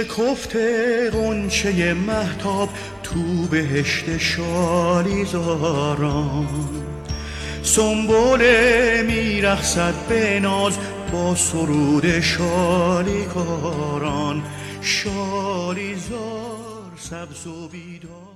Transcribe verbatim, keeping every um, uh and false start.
شکفته غنچه مهتاب تو بهشت شالیزاران، سنبل میرقصد به ناز با سرود شالیکاران. شالیزار سبز و بیدار